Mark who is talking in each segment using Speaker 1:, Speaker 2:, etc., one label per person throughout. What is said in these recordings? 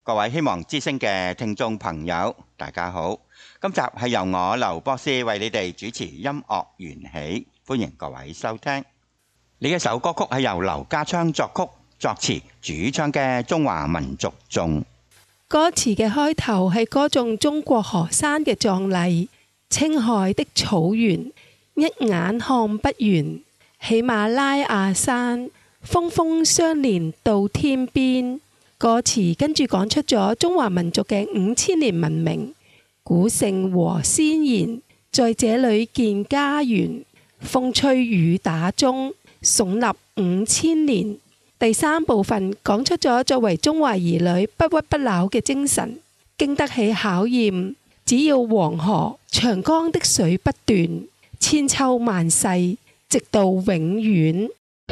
Speaker 1: 各位希望之聲嘅聽眾朋友，大家好。今集係由我劉博士為你哋主持音樂緣起，歡迎各位收聽。呢一首歌曲係由劉家昌作曲、作詞、主唱嘅中華民族頌。
Speaker 2: 歌詞嘅開頭係歌頌中國河山嘅壯麗，青海的草原一眼看不完，喜馬拉雅山峰峰相連到天邊。歌詞跟住講出咗中華民族嘅5000年文明，古聖和先賢在這裏建家園，風吹雨打中聳立5000年。第三部分講出咗作為中華兒女不屈不撓嘅精神，經得起考驗。只要黃河、長江的水不斷，千秋萬世，直到永遠。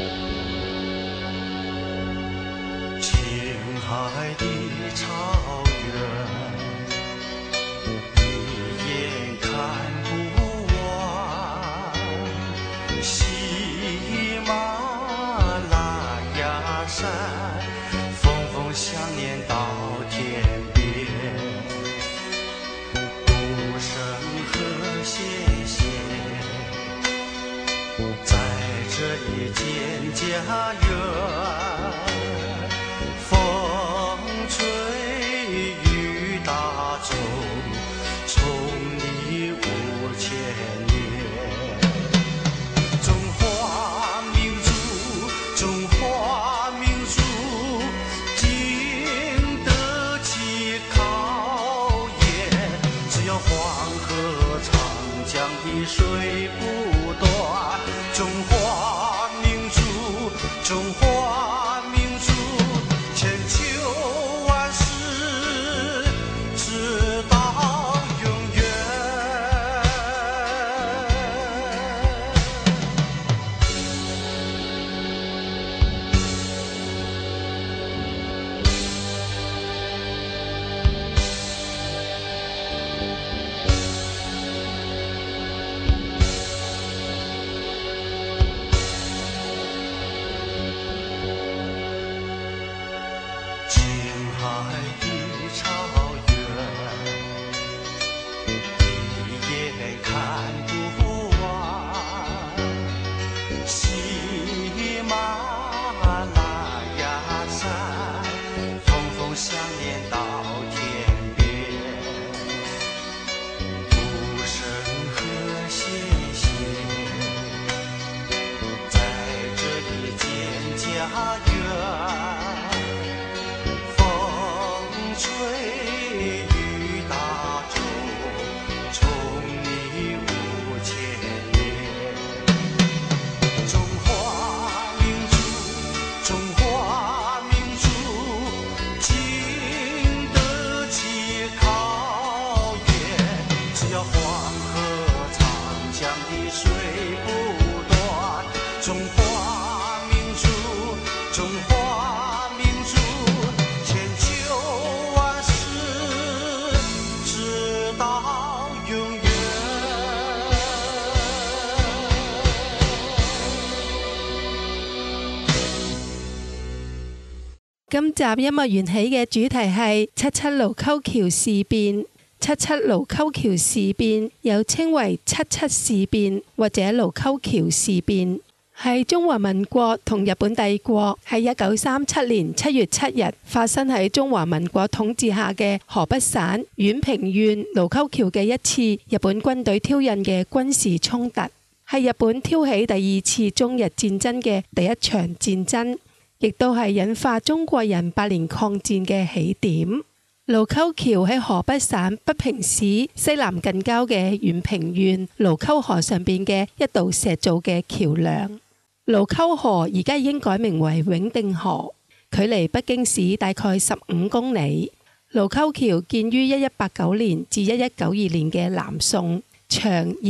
Speaker 2: 今集音樂緣起嘅主題係七七盧溝橋事變。七七盧溝橋事變又稱為七七事變或者盧溝橋事變，係中華民國同日本帝國喺1937年7月7日發生喺中華民國統治下嘅河北省宛平縣盧溝橋嘅一次日本軍隊挑釁嘅軍事衝突，係日本挑起第二次中日戰爭嘅第一場戰爭，亦都係引發中國人8年抗戰嘅起點。盧溝橋喺河北省北平市西南近郊嘅宛平縣盧溝河上邊嘅一道石造嘅橋梁。盧溝河而家已經改名為永定河，距離北京市大概15公里。盧溝橋建於1189年至1192年嘅南宋，長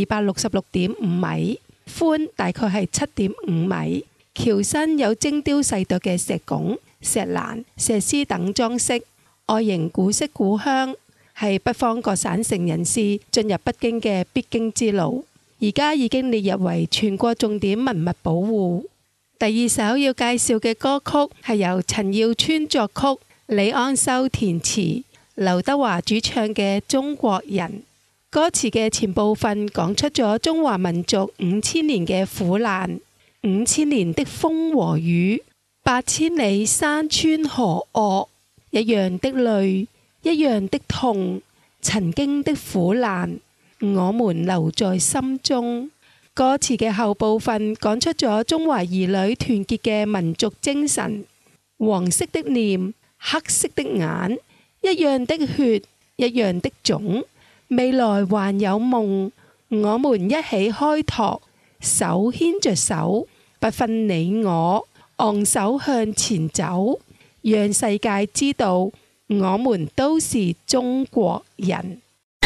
Speaker 2: 266.5米，寬大概係7.5米。橋身有精雕細琢嘅石拱、石欄、石獅等裝飾，外形古色古香，係北方各省城人士進入北京嘅必經之路。而家已經列入為全國重點文物保護。第二首要介紹嘅歌曲係由陳耀川作曲、 李安修填詞，劉德華主唱嘅《中國人》。歌詞嘅前部分講出咗中華民族5000年嘅苦難，5000年的風和雨，8000里山川河嶽，一樣的淚，一樣的痛，曾經的苦難，我們留在心中。歌詞嘅後部分講出咗中華兒女團結嘅民族精神，黃色的臉，黑色的眼，一樣的血，一樣的種，未來還有夢，我們一起開拓，手牽着手，不分你我，昂首向前走，讓世界知道我們都是中國人。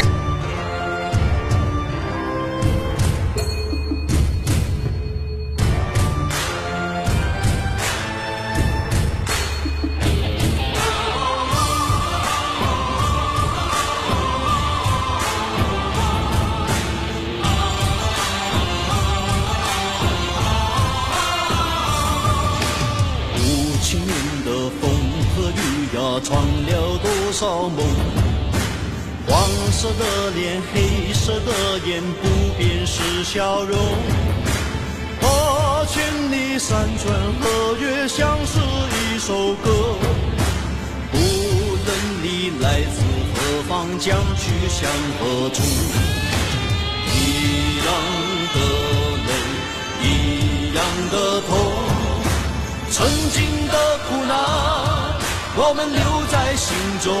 Speaker 3: 闯了多少梦，黄色的脸，黑色的眼，不变是笑容。千里山川河岳，像是一首歌。无论你来自何方，将去向何处，一样的泪，一样的痛，曾经的苦难我们留在心中，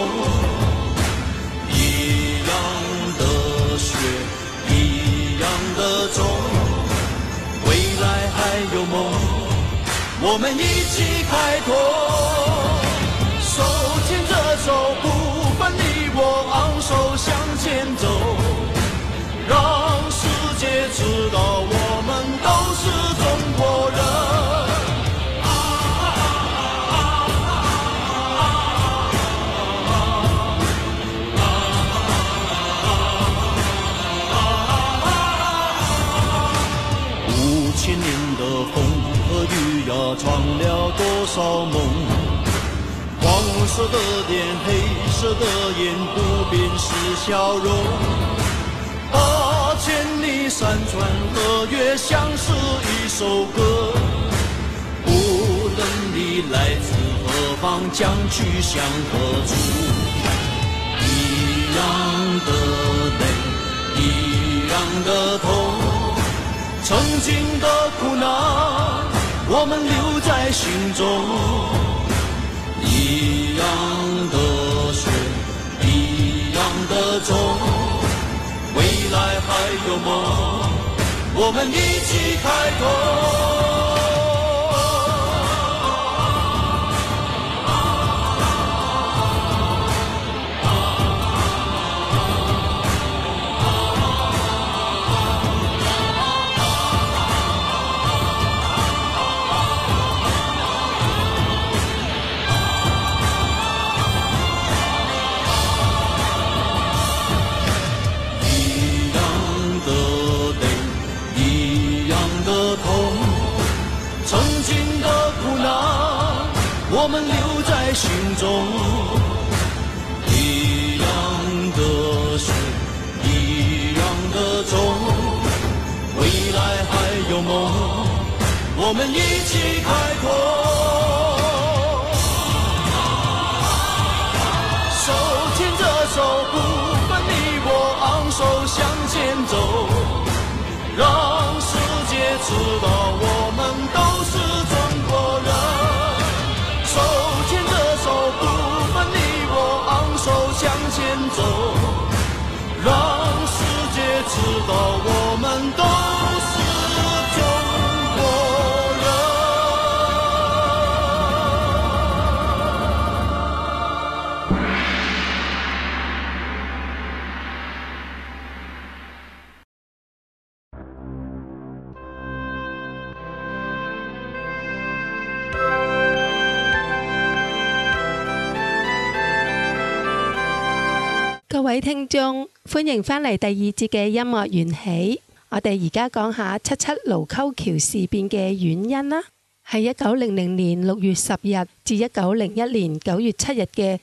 Speaker 3: 一样的血，一样的种，未来还有梦，我们一起开拓，手牵着手，不分你我，昂首向前走，让世界知道我们都是中国人。闯了多少梦，黄色的脸，黑色的眼，不变是笑容。千里山川河岳，像是一首歌。无论你来自何方，将去向何处，一样的泪，一样的痛，曾经的苦难我们留在心中，一样的血，一样的种，未来还有梦，我们一起开拓。我们留在心中，一样的血，一样的种，未来还有梦，我们一起开拓，手牵着手，不分你我，昂首向前走，让世界知道我们都是中国人。手牵着手，不分你我，昂首向前走，让世界知道我们都是中国人。
Speaker 2: 各位聽眾，歡迎返嚟第二節嘅音樂緣起。我哋而家講下77盧溝橋事變嘅原因啦。 係1900年6月10日至1901年9月7日嘅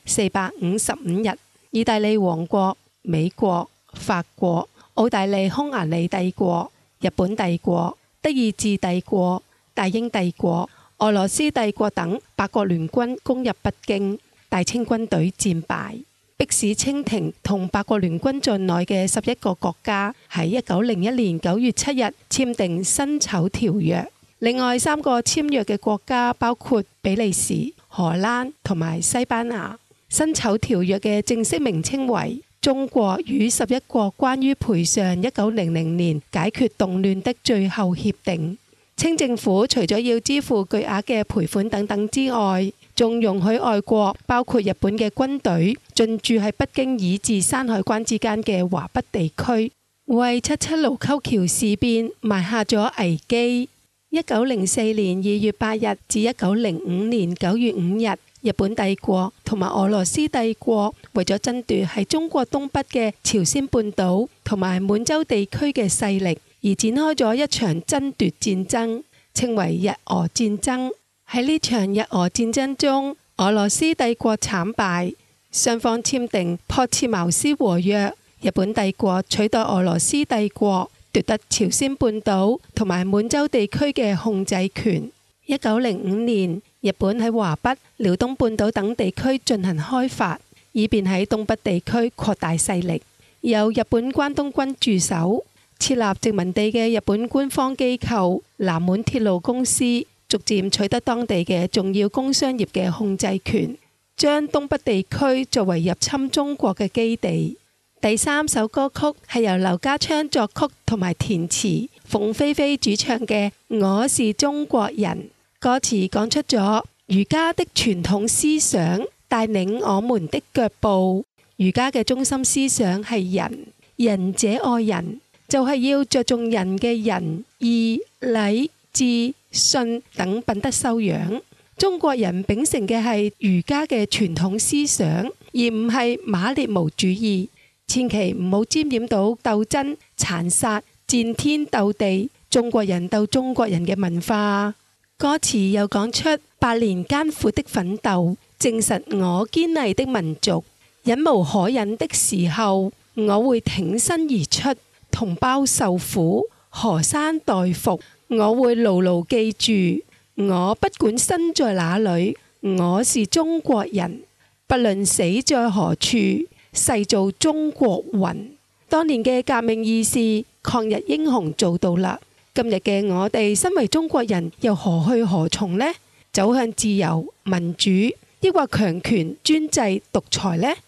Speaker 2: 455日。意大利王國、美國、法國、奧地利匈牙利帝國、日本帝國、德意志帝國、大英帝國、俄羅斯帝國等8國聯軍攻入北京，大清軍隊戰敗，迫使清廷同8國聯軍在內嘅11個國家喺1901年9月7日簽訂辛丑條約。另外3個簽約嘅國家包括比利時、荷蘭同埋西班牙。辛丑條約嘅正式名稱為中國與11國關於賠償1900年解決動亂的最後協定。清政府除咗要支付巨額嘅賠款等等之外，仲容許外國包括日本嘅軍隊進駐喺北京以至山海關之間嘅華北地區，為77盧溝橋事變埋下咗危機。1904年2月8日至1905年9月5日，日本帝國同埋俄羅斯帝國為咗爭奪喺中國東北嘅朝鮮半島同埋滿洲地區嘅勢力，而展開咗一場爭奪戰爭，稱為日俄戰爭。喺呢場日俄戰爭中，俄羅斯帝國慘敗，雙方簽訂朴茨茅斯和約，日本帝國取代俄羅斯帝國，奪得朝鮮半島同埋滿洲地區嘅控制權。1905年，日本喺華北、遼東半島等地區進行開發，以便喺東北地區擴大勢力。由日本關東軍駐守，設立殖民地嘅日本官方機構南滿鐵路公司，逐漸取得當地嘅重要工商業嘅控制權，將東北地區作為入侵中國嘅基地。第3首歌曲係由劉家昌作曲同埋填詞，鳳飛飛主唱嘅《我是中國人》。歌詞講出咗儒家的傳統思想帶領我們的腳步。儒家嘅中心思想係人，仁者愛人，就係要着重人嘅仁義禮智信等品德修養。中國人秉承嘅係儒家嘅傳統思想，而唔係馬列無主義。千祈唔好沾染到鬥爭、殘殺、戰天鬥地、中國人鬥中國人嘅文化。歌詞又講出8年艱苦的奮鬥，證實我堅毅的民族。忍無可忍的時候，我會挺身而出，同胞受苦，河山代服。我會牢牢記住，我不管身在哪裏，我是中國人，不論死在何處，誓做中國魂。當年嘅革命義士、抗日英雄做到啦。今日嘅我哋身為中國人，又何去何從呢？走向自由民主，抑或強權專制獨裁呢？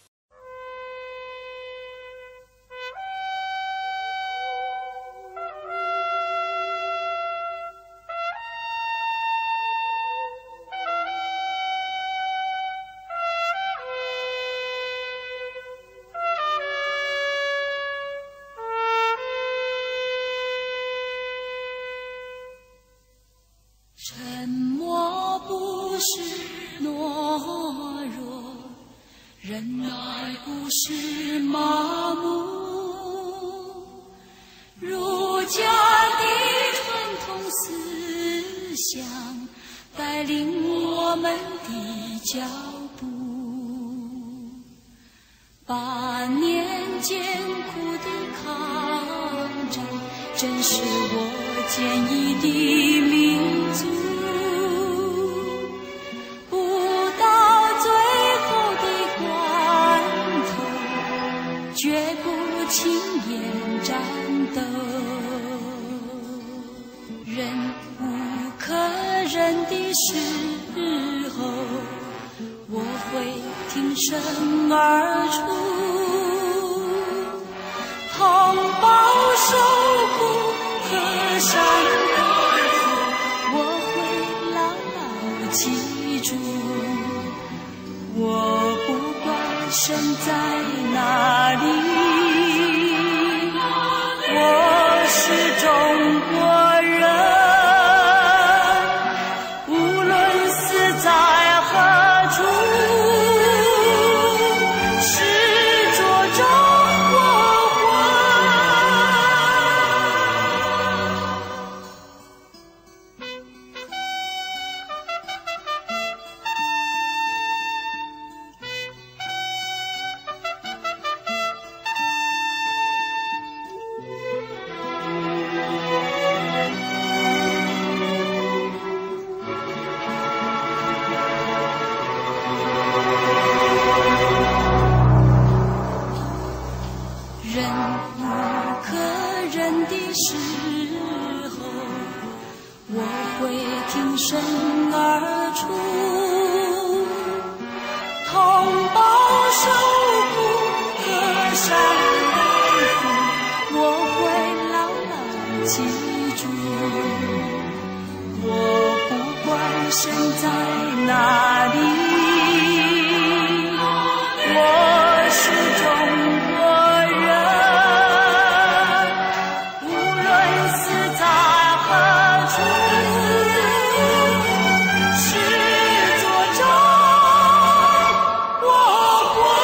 Speaker 4: 沉默不是懦弱，忍耐不是麻木，儒家的传统思想带领我们的脚步，8年艰苦的抗战，真是我坚毅的民族。绝不轻言战斗，忍无可忍的时候，我会挺身而出，同胞受苦，河山代服，我会牢牢记住，我不管身在哪里，我是中国人，无论死在何处，是着中国魂。 人的时候，我会挺身而出，同胞受苦，河山代父，我会牢牢记住。我不管身在哪里，我是中国人，无论死在何处，是作战我国。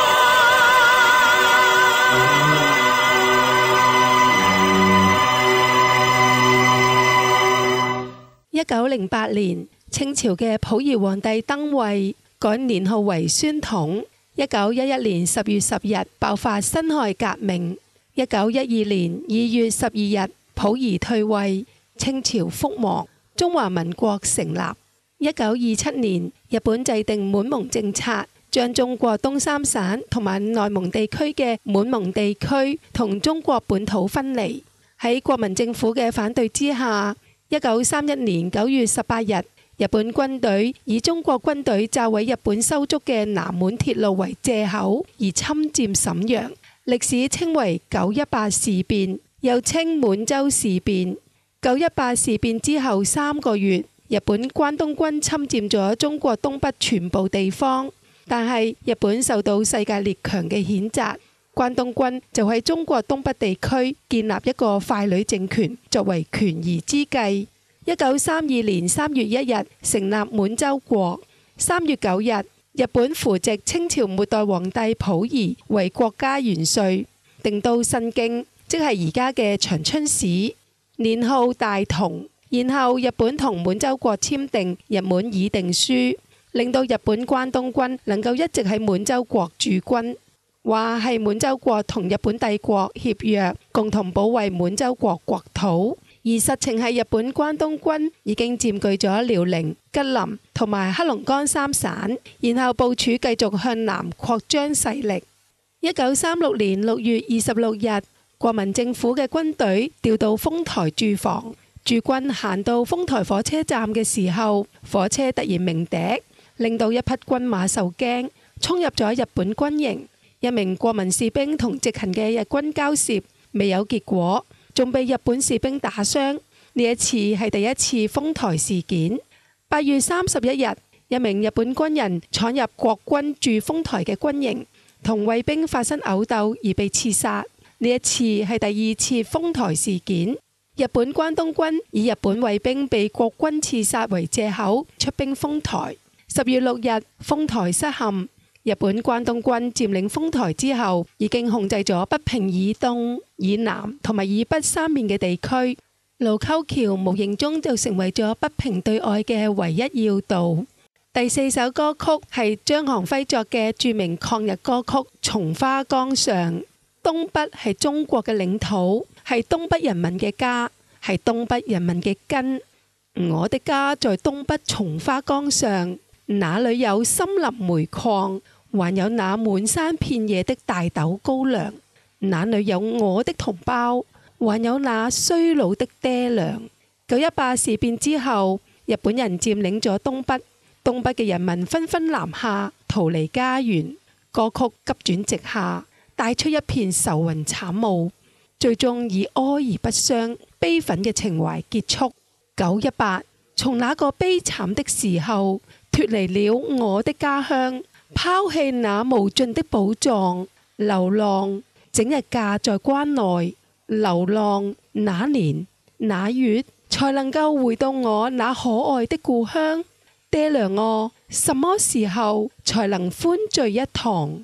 Speaker 2: 1908年，清朝嘅溥儀皇帝登位，改年號為宣統。1911年10月10日爆發辛亥革命。1912年2月12日，溥儀退位，清朝覆亡，中華民國成立。1927年，日本制定滿蒙政策，將中國東三省同埋內蒙地區嘅滿蒙地區同中國本土分離。喺國民政府嘅反對之下，1931年9月18日，日本軍隊以中國軍隊炸毀日本修築嘅南滿鐵路為借口而侵佔瀋陽，歷史稱為918事變，又稱滿洲事變。918事變之後3個月，日本關東軍侵佔咗中國東北全部地方，但係日本受到世界列強嘅譴責，關東軍就喺中國東北地區建立一個傀儡政權，作為權宜之計。1932年3月1日成立滿洲國。3月9日，日本扶植清朝末代皇帝溥儀為國家元帥，定都新京，即係而家嘅長春市，年號大同。然後日本同滿洲國簽訂日滿議定書，令到日本關東軍能夠一直喺滿洲國駐軍，話係滿洲國同日本帝國協約，共同保衛滿洲國國土。而實情係日本關東軍已經佔據咗遼寧、吉林同埋黑龍江三省，然後部署繼續向南擴張勢力。1936年6月26日，國民政府嘅軍隊調到豐台駐防，駐軍行到豐台火車站嘅時候，火車突然鳴笛，令到一匹軍馬受驚，衝入咗日本軍營。一名國民士兵同直行嘅日軍交涉，未有結果，仲被日本士兵打傷。呢一次係第一次豐台事件。8月31日，一名日本軍人闖入國軍駐豐台嘅軍營，同衛兵發生毆鬥而被刺殺。呢一次係第二次豐台事件。日本關東軍以日本衛兵被國軍刺殺為借口出兵豐台。10月6日，豐台失陷。日本關東軍佔領豐台之後，已經控制咗北平以東、以南同埋以北三面嘅地區。盧溝橋無形中就成為咗北平對外嘅唯一要道。第4首歌曲係張航輝作嘅著名抗日歌曲《松花江上》。東北係中國嘅領土，係東北人民嘅家，係東北人民嘅根。我的家在東北松花江上，那裏有森林煤礦，還有那滿山遍野的大豆高粱，那裏有我的同胞，還有那衰老的爹娘。918事變之後，日本人佔領咗東北，東北嘅人民紛紛南下，逃離家園。歌曲急轉直下，帶出一片愁雲慘霧，最終以哀而不傷、悲憤嘅情懷結束。918，從那個悲慘的時候脫離了我的家鄉，拋棄那無盡的寶藏，流浪，整日架在關內，流浪那年那月才能夠回到我那可愛的故鄉。爹娘啊，什麼時候才能歡聚一堂？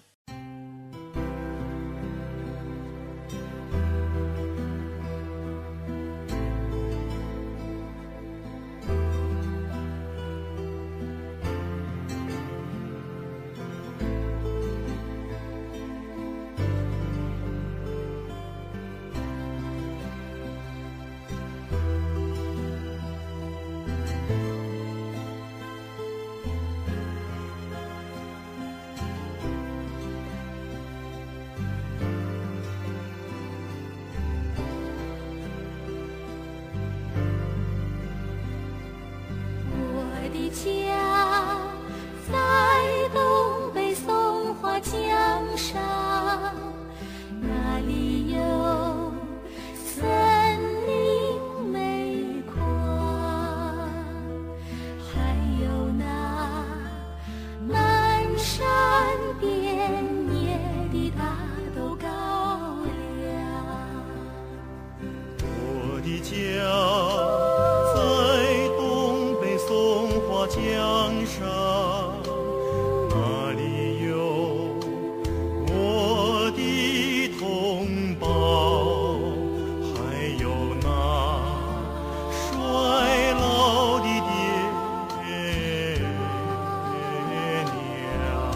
Speaker 3: 的家在东北松花江上，那里有我的同胞，还有那衰老的爹娘。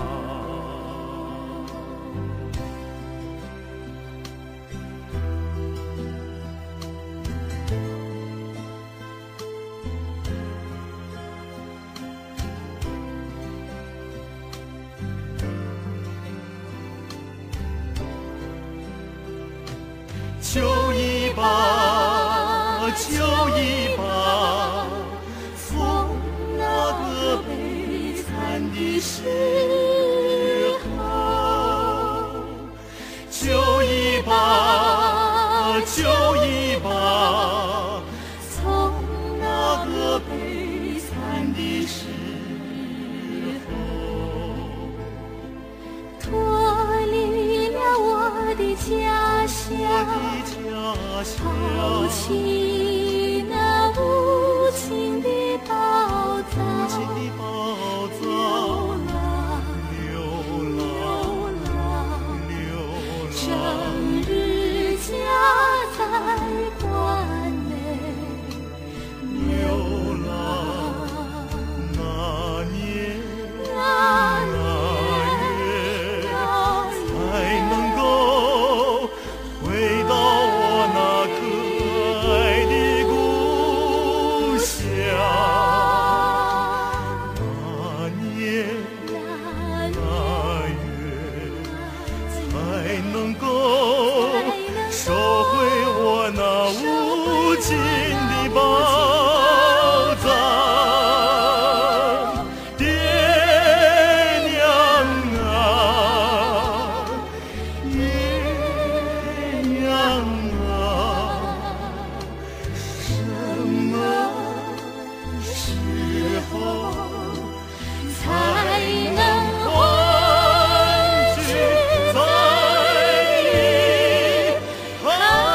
Speaker 3: 秋一把，秋一把，从那个悲惨的时候。秋一把，秋一把，从那个悲惨的时候。
Speaker 4: 脱离了我的家乡，抛弃那无情的宝藏，流浪，整日家在关内流浪。
Speaker 3: 那年才能够回到我那可爱的故乡。那年那月才能够收回我那无尽的宝藏。爹娘啊，爹娘啊，什么时候才能欢聚在一旁？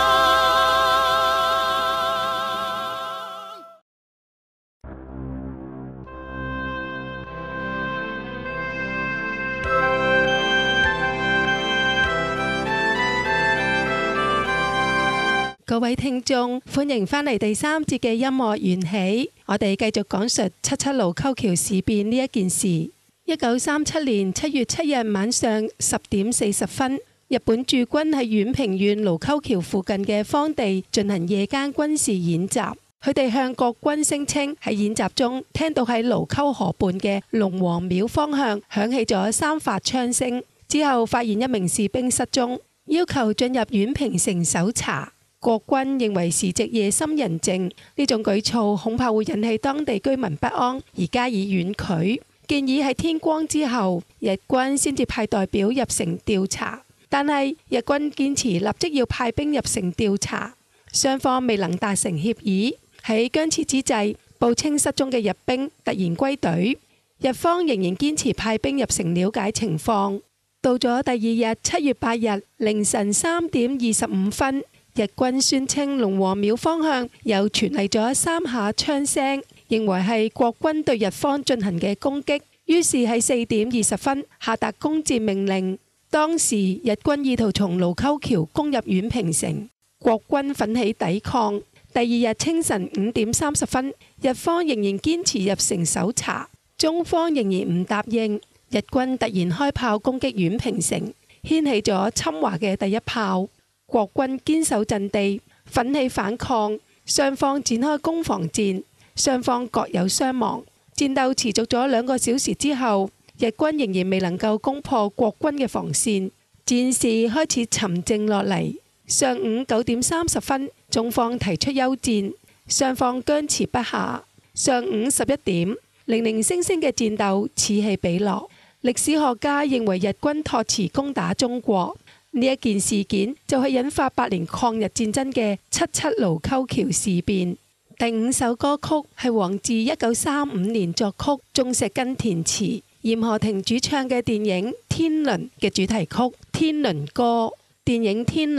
Speaker 2: 各位聽眾，歡迎返嚟第3節嘅音樂緣起。我哋繼續講述77盧溝橋事變呢一件事。1937年7月7日晚上10點40分，日本駐軍喺丸平縣盧溝橋附近嘅荒地進行夜間軍事演習。佢哋向國軍聲稱喺演習中聽到喺盧溝河畔嘅龍王廟方向響起咗3發槍聲，之後發現一名士兵失蹤，要求進入丸平城搜查。國軍認為時值夜深人靜，呢種舉措恐怕會引起當地居民不安，而加以婉拒，建議喺天光之後，日軍先至派代表入城調查。但係日軍堅持立即要派兵入城調查，雙方未能達成協議。喺僵持之際，報稱失蹤嘅日兵突然歸隊，日方仍然堅持派兵入城了解情況。到咗第二日7月8日凌晨3點25分，日軍宣稱龍王廟方向又傳嚟咗3下槍聲，認為係國軍對日方進行嘅攻擊，於是喺4點20分下達攻佔命令。當時日軍意圖從盧溝橋攻入丸平城，國軍奮起抵抗。第二日清晨5點30分，日方仍然堅持入城搜查，中方仍然唔答應。日軍突然開炮攻擊丸平城，掀起咗侵華嘅第一炮。國軍堅守陣地，奮起反抗，雙方展開攻防戰，雙方各有傷亡。戰鬥持續咗2個小時之後，日軍仍然未能夠攻破國軍嘅防線，戰事開始沉靜落嚟。上午9點30分，中方提出休戰，雙方僵持不下。上午11點，零零星星嘅戰鬥此起彼落。歷史學家認為日軍託辭攻打中國。呢一件事件就係引發8年抗日戰爭嘅77盧溝橋事變。第5首歌曲係黃自1935年作曲，鍾石根填詞，嚴荷婷主唱嘅電影《天倫》嘅主題曲《天倫歌》。電影《天倫》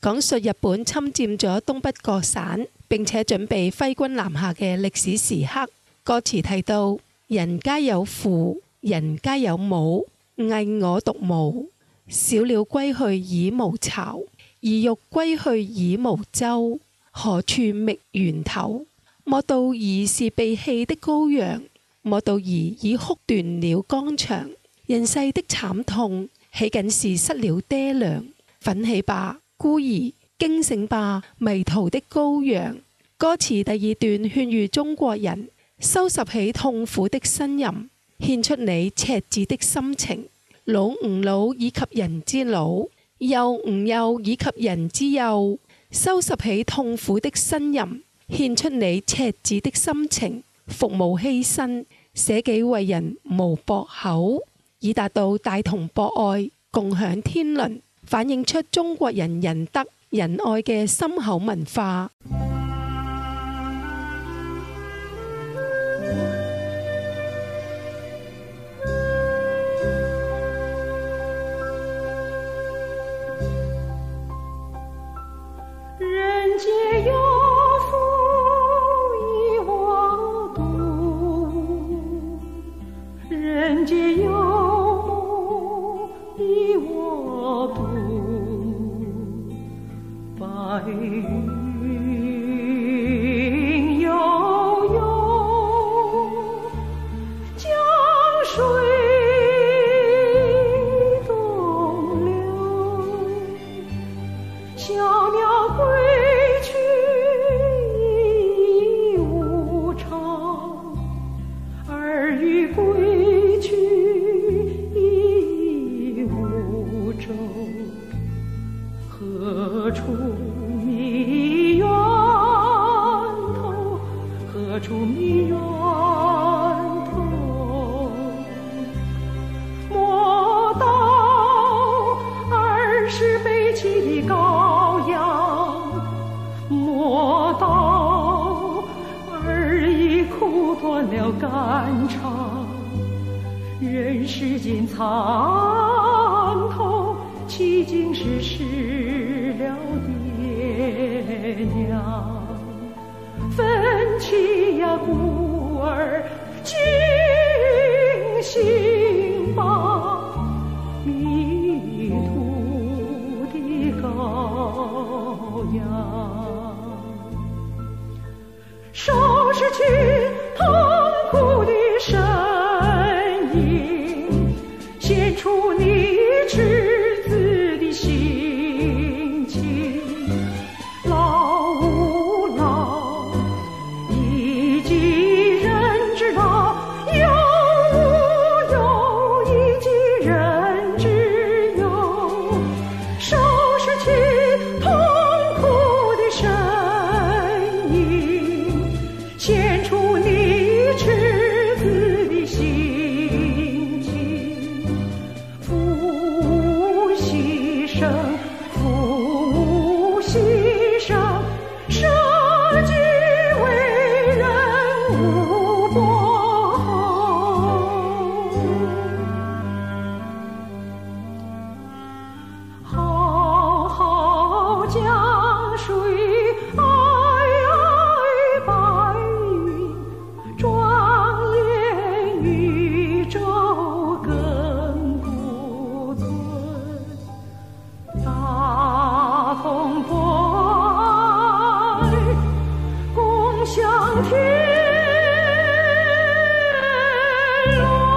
Speaker 2: 講述日本侵佔咗東北各省，並且準備揮軍南下嘅歷史時刻。歌詞提到：人皆有父，人皆有母，偽我獨無。小鳥歸去已無巢，兒欲歸去已無舟。何處覓源頭？莫道兒是被棄的羔羊，莫道兒已哭斷了肝腸。人世的慘痛，豈僅是失了爹娘？奮起吧，孤兒！驚醒吧，迷途的羔羊！歌詞第二段勸喻中國人收拾起痛苦的呻吟，獻出你赤子的心情。老吾老以及人之老，幼吾幼以及人之幼。收拾起痛苦的呻吟，獻出你赤子的心情。服務犧牲，捨己為人無駁口，以達到大同博愛，共享天倫，反映出中國人仁德仁愛嘅深厚文化。
Speaker 4: 人皆有父以我獨，人皆有母以我獨。白雲悠悠，江水東流，小鳥歸去已無巢，兒欲歸去已無舟。何處覓源頭？何處覓源頭？莫道兒是被棄的羔羊，莫道兒已哭斷了肝腸。人世間慘痛，豈僅是失了爹娘？奮起呀，孤兒，驚醒吧，迷途的羔羊。收拾去痛苦的呻吟，獻出你赤子的心情。老吾老以及人之老，幼吾幼以及人之幼。收拾去痛苦的呻吟，獻出你赤子的心情。父無犧牲，父無犧牲，捨己為人無駁口。浩浩江水，皑皑白雲，莊嚴宇宙亘古存。大同博愛，共享天倫。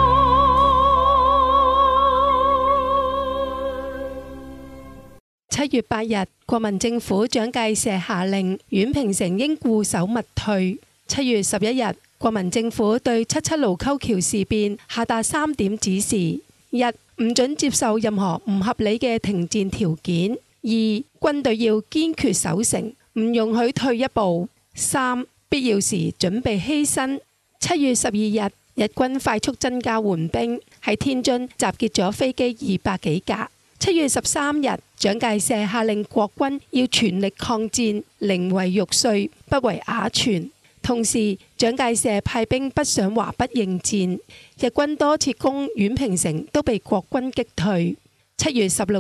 Speaker 2: 7月8日，國民政府蔣介石下令宛平城應固守勿退。7月11日，國民政府對77盧溝橋事變下達3點指示：一、唔准接受任何唔合理嘅停戰條件；二、軍隊要堅決守城，唔容許退一步；三、必要時準備犧牲。7月12日，日軍快速增加援兵，喺天津集結咗飛機200幾架。7月13日，蔣介石下令國軍要全力抗戰，寧為玉碎，不為瓦全。同時，蔣介石派兵北上華北應戰，日軍多次攻宛平城都被國軍擊退。7月16日，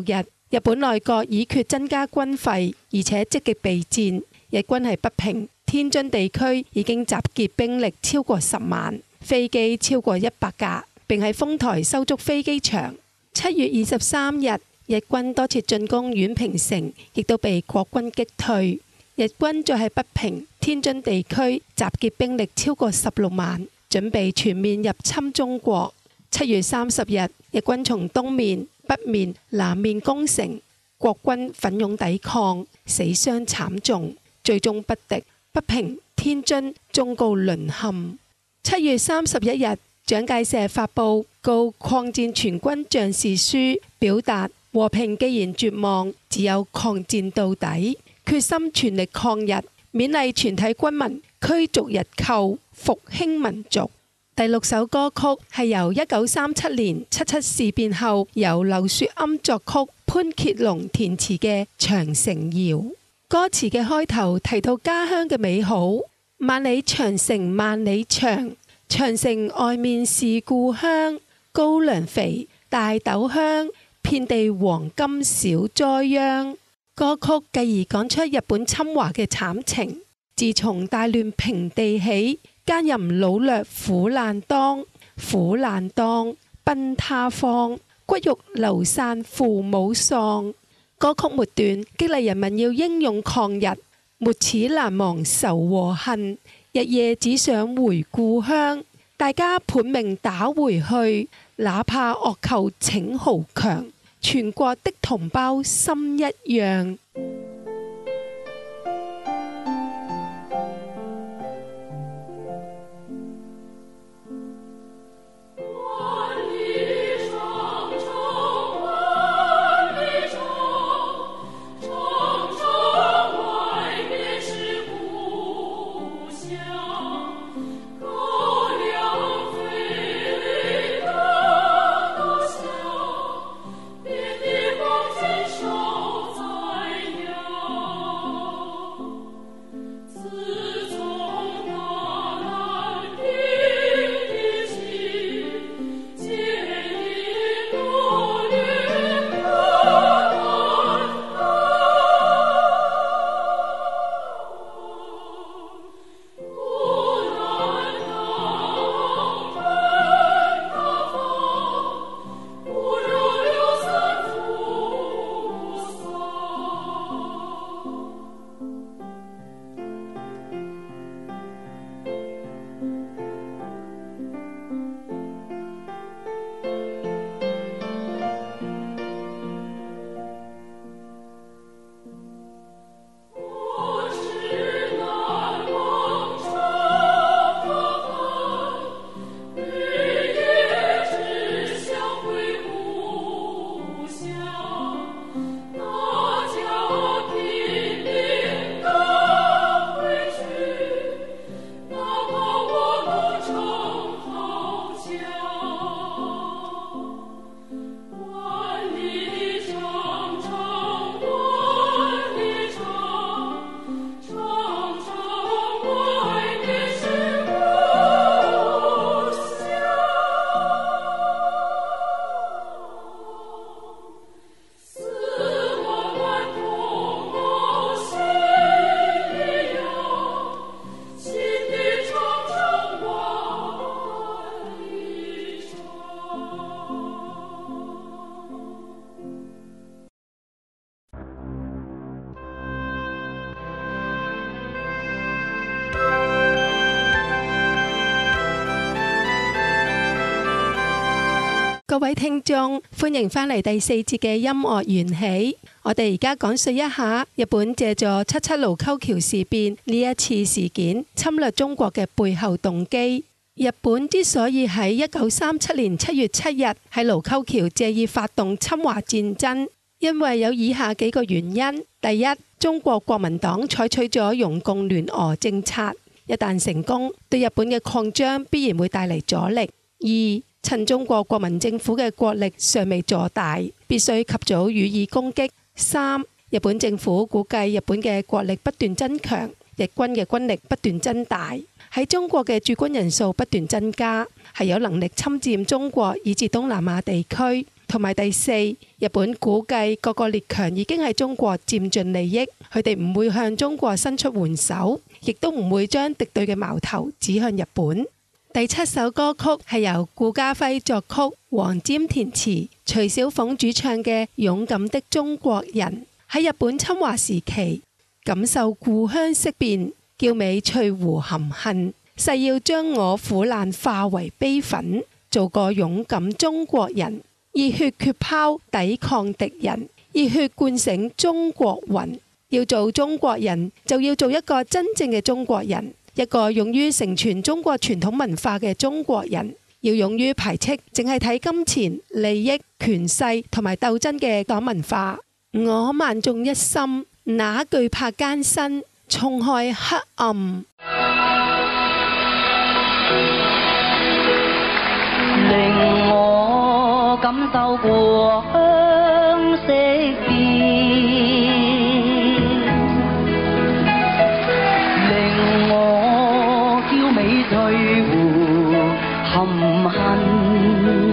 Speaker 2: 日本內閣已決增加軍費，而且積極備戰。日軍喺北平、天津地區已經集結兵力超過10萬，飛機超過100架，並喺豐台修築飛機場。7月23日，日軍多次進攻宛平城，亦都被國軍擊退。日軍再喺北平、天津地區集結兵力超過16萬，準備全面入侵中國。7月30日，日軍從東面、北面、南面攻城，國軍奮勇抵抗，死傷慘重，最終不敵，北平、天津終告淪陷。7月31日，蔣介石發布告抗戰全軍將士書，表達和平既然絕望，只有抗戰到底，決心全力抗日，勉勵全體軍民驅逐日寇，復興民族。第6首歌曲係由1937年77事變後由劉雪庵作曲、潘傑龍填詞嘅《長城謠》。歌詞嘅開頭提到家鄉嘅美好，萬里長城萬里長，長城外面是故鄉，高粱肥，大豆香，遍地黃金少災殃。歌曲繼而講出日本侵華嘅慘情，自從大亂平地起，奸淫擄掠苦難當，苦難當奔他方，骨肉流散父母喪。歌曲末段激勵人民要英勇抗日，沒齒難忘仇和恨，日夜只想回故鄉，大家拼命打回去，哪怕惡寇請豪強，全國的同胞心一樣。各位聽眾，歡迎返嚟第4節嘅音樂緣起。我哋而家講述一下日本借助77盧溝橋事變呢一次事件侵略中國嘅背後動機。日本之所以喺1937年7月7日喺盧溝橋借意發動侵華戰爭，因為有以下幾個原因：第一，中國國民黨採取咗容共聯俄政策，一旦成功，對日本嘅擴張必然會帶嚟阻力；二，趁中國國民政府嘅國力尚未坐大，必須及早予以攻擊；三，日本政府估計日本嘅國力不斷增強，日軍嘅軍力不斷增大，喺中國嘅駐軍人數不斷增加，係有能力侵佔中國以至東南亞地區。 同埋第四，日本估計各個列強已經喺中國佔盡利益，佢哋唔會向中國伸出援手，亦都唔會將敵對嘅矛頭指向日本。第7首歌曲係由顧嘉輝作曲、黃霑填詞、徐小鳳主唱嘅《勇敢的中國人》。喺日本侵華時期，感受故鄉色變，叫美翠湖含恨，誓要將我苦難化為悲憤，做個勇敢中國人，熱血決拋抵抗敵人，熱血喚醒中國魂。要做中國人，就要做一個真正嘅中國人，一個勇於承傳中國傳統文化嘅中國人。要勇於排斥淨係睇金錢、利益、權勢同埋鬥爭嘅黨文化。我萬眾一心，哪懼怕艱辛，衝開黑暗。
Speaker 5: 令我感受過鄉色變，令我嬌美翠湖含恨。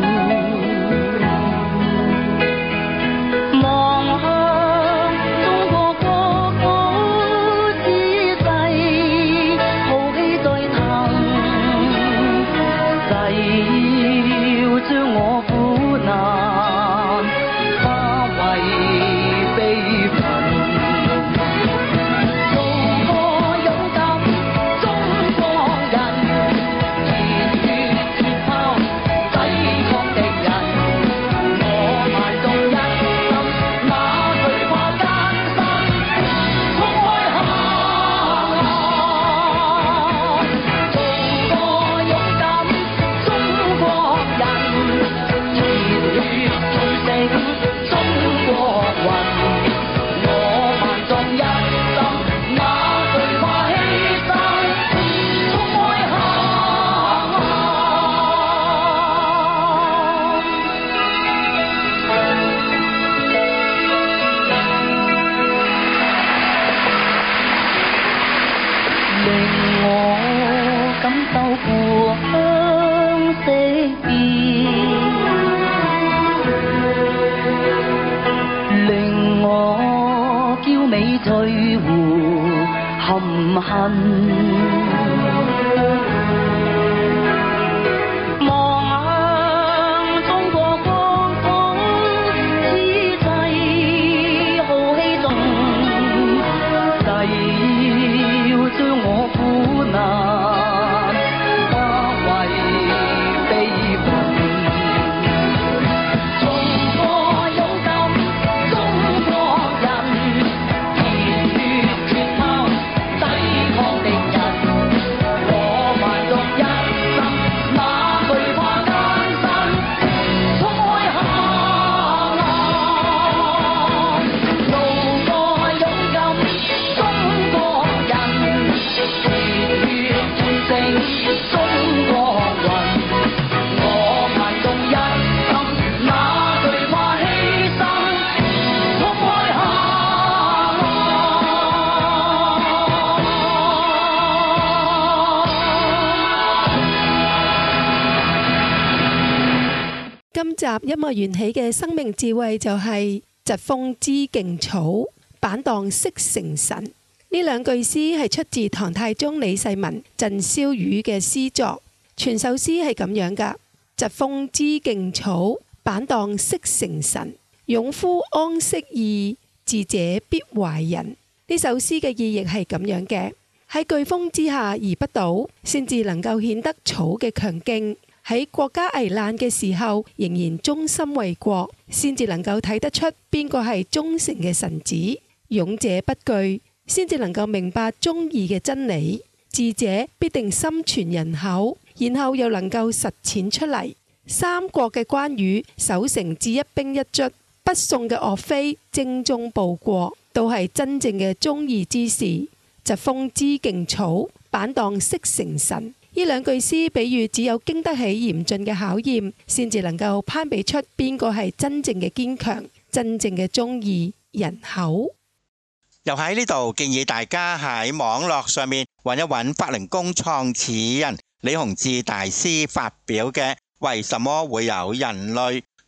Speaker 2: 今集音樂緣起嘅生命智慧就係疾風知勁草，板蕩識成神。呢兩句詩係出自唐太宗李世民贈蕭雨嘅詩作。全首詩係咁樣噶：疾風知勁草，板蕩識成神。勇夫安適意，智者必懷仁。呢首詩嘅意義係咁樣嘅：喺颶風之下而不倒，先至能夠顯得草嘅強勁。喺國家危難嘅時候，仍然忠心為國，先至能夠睇得出邊個係忠誠嘅臣子。勇者不懼，先至能夠明白忠義嘅真理。智者必定心存人口，然後又能夠實踐出嚟。三國嘅關羽守城至一兵一卒，北宋嘅岳飛精忠報國，都係真正嘅忠義之士。疾風知勁草，板蕩識成神。呢兩句詩比喻只有經得起嚴峻嘅考驗，先至能夠攀比出邊個係真正嘅堅強、真正嘅忠義人口。
Speaker 1: 又喺呢度建議大家喺網絡上面揾一揾法輪功創始人李洪志大師發表嘅《為什麼會有人類》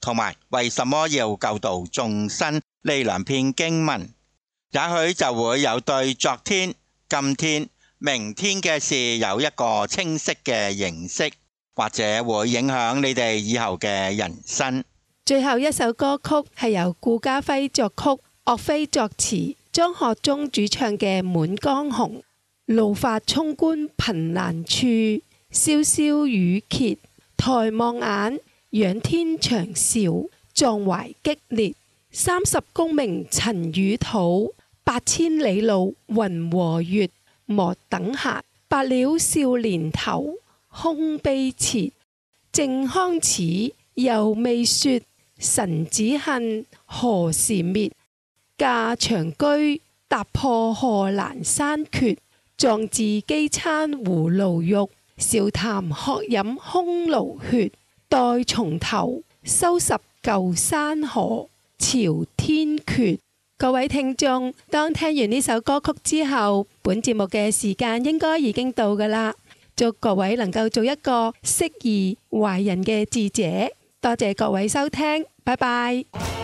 Speaker 1: 同埋為什麼要救度眾生呢兩篇經文，也許就會有對昨天、今天、明天嘅事有一個清晰嘅認識，或者會影響你哋以後嘅人生。
Speaker 2: 最後一首歌曲係由顧嘉輝作曲、岳飛作詞、張學忠主唱嘅《滿江紅》。怒髮衝冠憑難處，瀟瀟雨歇抬望眼，仰天長嘯，壯懷激烈。30功名塵與土，8千里路雲和月。莫等閒，白了少年頭，空悲切。靖康恥，猶未雪，臣子恨，何時滅？駕長車，踏破賀蘭山缺。壯志飢餐胡虜肉，笑談渴飲匈奴血。待從頭，收拾舊山河，朝天闕。各位聽眾，當聽完呢首歌曲之後，本節目嘅時間應該已經到㗎喇。祝各位能夠做一個適宜懷人嘅智者。多謝各位收聽，拜拜。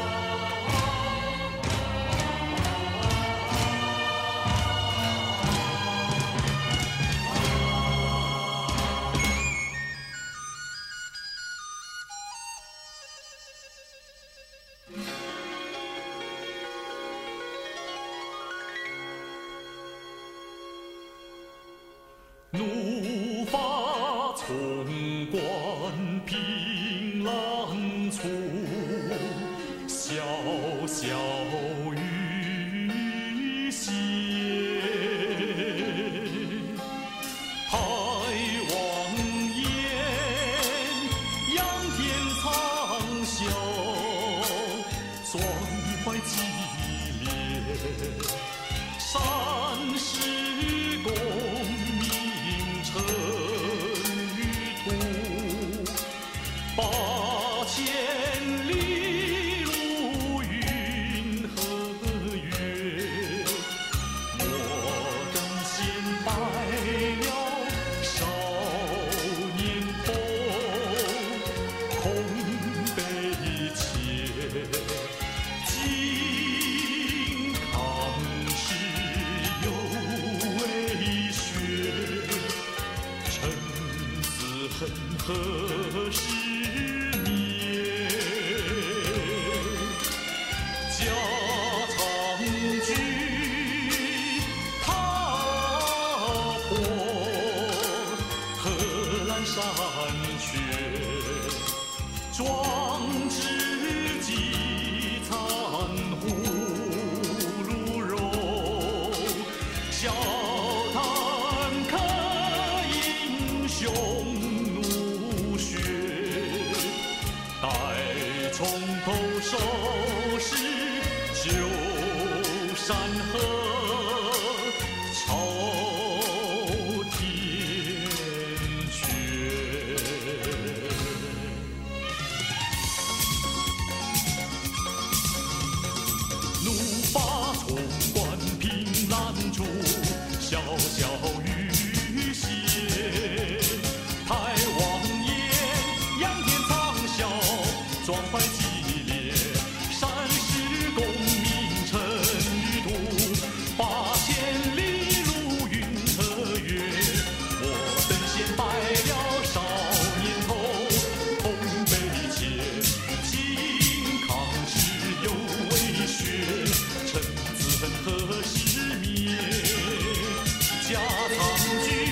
Speaker 3: 怒髮衝冠憑欄處，蕭蕭雨歇。抬望眼，仰天長嘯，壯懷激烈。山石公尘與土，8000里路雲和月。我等閒敗了少年頭，空悲切。靖康恥，猶未雪。臣子恨，何時滅？家常居，踏破賀蘭山缺。壯志飢餐胡虜肉，笑談渴飲匈奴血。待從頭收拾舊山河，朝天阙。怒髮衝冠憑欄處，蕭蕭雨歇。抬望眼，仰天長嘯，壯懷激烈。山石功名塵與土，8000里路雲和月。我等閒敗了少年頭，空悲切。靖康恥，猶未雪。臣子恨，何時滅？家常居。